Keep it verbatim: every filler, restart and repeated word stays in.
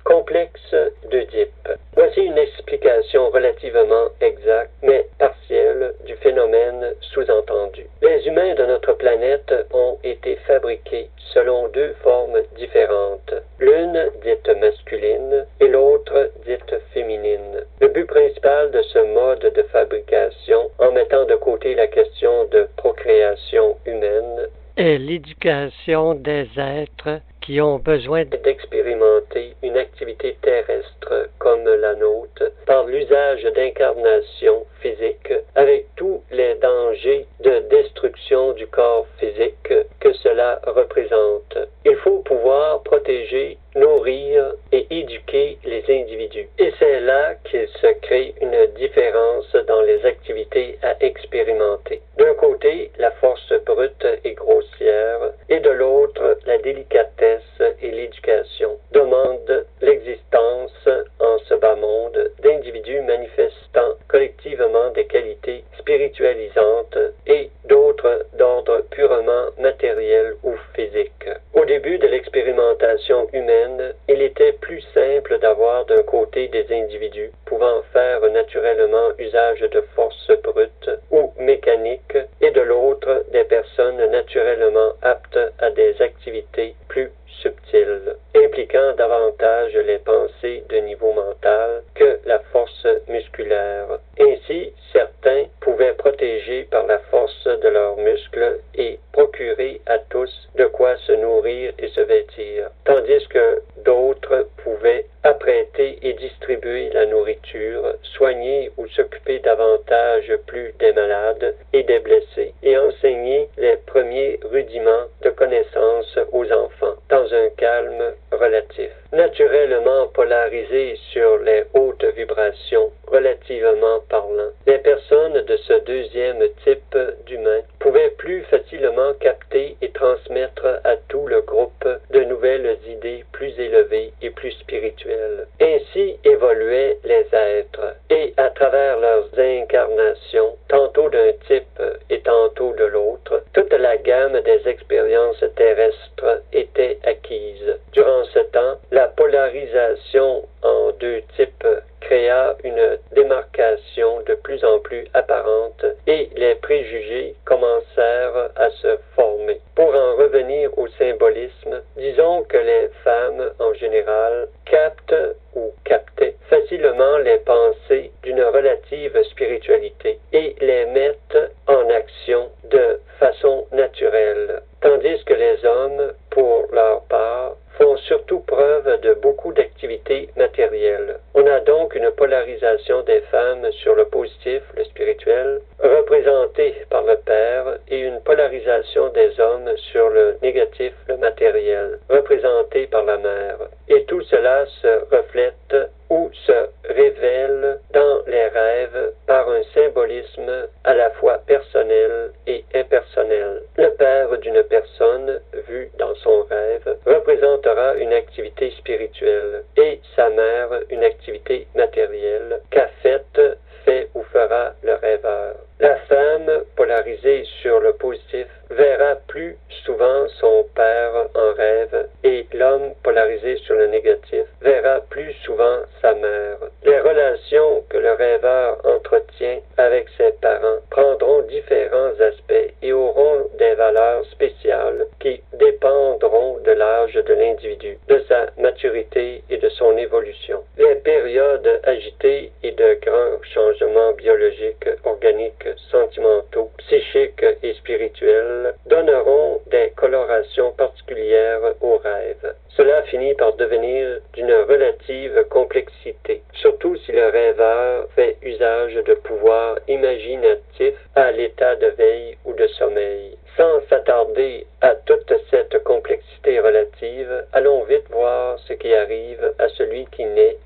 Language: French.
Complexe d'Œdipe. Voici une explication relativement exacte, mais partielle, du phénomène sous-entendu. Les humains de notre planète ont été fabriqués selon deux formes différentes, l'une dite masculine et l'autre dite féminine. Le but principal de ce mode de fabrication, en mettant de côté la question de procréation humaine, est l'éducation des êtres qui ont besoin d'expérimenter une activité terrestre comme la nôtre par l'usage d'incarnations physiques avec tous les dangers de destruction du corps physique que cela représente. Il faut pouvoir protéger, nourrir et éduquer les individus. Et c'est là qu'il se crée une différence dans les activités à expérimenter. D'un côté, la force brute et grossière, et de l'autre, la délicatesse et l'éducation demandent l'existence en ce bas monde d'individus manifestant collectivement des qualités spiritualisantes et d'autres d'ordre purement matériel ou physique. Au début de l'expérimentation humaine, il était plus simple d'avoir d'un côté des individus pouvant faire naturellement usage de forces brutes ou mécaniques et de l'autre des personnes naturellement aptes à des activités plus subtiles, impliquant davantage les pensées de niveau mental que la force musculaire. Ainsi, certains pouvaient protéger par la force de leurs muscles et procurer à tous de quoi se nourrir et se vêtir, tandis que d'autres pouvaient apprêter et distribuer la nourriture, soigner ou s'occuper davantage plus des malades et des blessés, et enseigner les premiers rudiments de connaissance aux enfants, dans un calme relatif. Naturellement polarisés sur les hautes vibrations, relativement parlant, les personnes de ce deuxième type d'humains pouvaient plus facilement capter et transmettre à tout le groupe de nouvelles idées plus élevées et plus spirituelles. Ainsi évoluaient les êtres, et à travers leurs incarnations, tantôt d'un type et tantôt de l'autre, toute la gamme des expériences terrestres était acquise. Durant ce temps, la polarisation en deux types créa une démarcation de plus en plus apparente et les préjugés commencèrent à se former. Pour en revenir au symbolisme, disons que les femmes en général captent ou captaient facilement les pensées d'une relative spiritualité et les mettent en action de façon naturelle, tandis que les hommes, pour leur part, font surtout preuve de beaucoup d'activités matérielles. On a donc une polarisation des femmes sur le positif, le spirituel, représentée par le père, et une polarisation des hommes sur le négatif, le matériel, représenté par la mère. Et tout cela se reflète ou se révèle dans les rêves par un symbolisme à la fois personnel et impersonnel. Le père d'une personne, vu dans son rêve, représentera une activité spirituelle et sa mère une activité matérielle qu'a faite, fait ou fera le rêveur. La femme, polarisée sur le positif, verra plus souvent son père en rêve et l'homme, polarisé sur le négatif, verra plus souvent sa mère. Les relations que le rêveur entretient avec ses parents prendront différents aspects et auront des valeurs spéciales qui dépendront de l'âge de l'individu, de sa maturité et de son évolution. Les périodes agitées et de grands changements biologiques, organiques, sentimentaux, psychiques et spirituels donneront des colorations particulières aux rêves. Cela finit par devenir d'une relative complexité, surtout si le rêveur fait usage de pouvoirs imaginatifs à l'état de veille ou de sommeil. Sans s'attarder à toute cette complexité relative, allons vite voir ce qui arrive à celui qui naît